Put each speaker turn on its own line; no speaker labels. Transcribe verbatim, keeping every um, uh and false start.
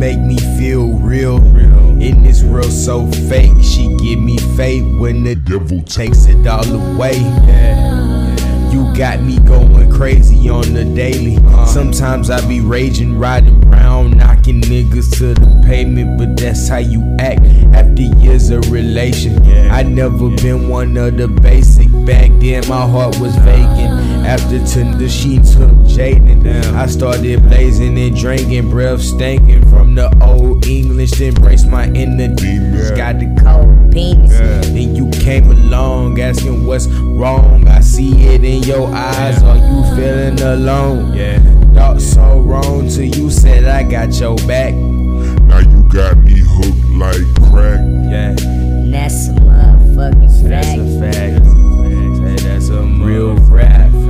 make me feel real. In this world so fake, she give me faith when the devil takes it all away. You got me going crazy on the daily. Sometimes I be raging, riding around, knocking niggas to the pavement, but that's how you act after years of relation. I never been one of the basic. Back then my heart was vacant. After Tinder she took Jaden, I started blazing and drinking, breath stinking from the old English. Then embrace my inner demons. Got the cold penis. Then you came along asking what's wrong. I see it in your eyes. Are you feeling alone? Yeah. Thought so wrong till you said I got your back.
Now you got me hooked like crack.
Yeah.
And that's a motherfucking fact.
That's a fact. Say that's a real rap.